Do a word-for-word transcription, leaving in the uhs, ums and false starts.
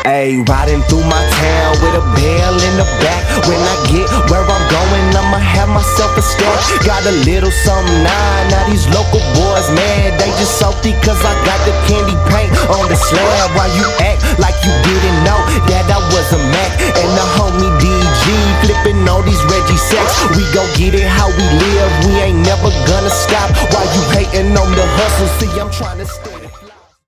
Ayy, riding through my town with a bell in the back. When I get where I'm going, I'ma have myself a stack. Got a little something nine. Now these local boys, man, they just salty cause I got the candy paint on the slab. While you act like you didn't know that I was a Mac. And the homie D G flipping all these Reggie sacks. We gon' get it how we live, we ain't never gonna stop. While you hating on the hustle, see I'm trying to stay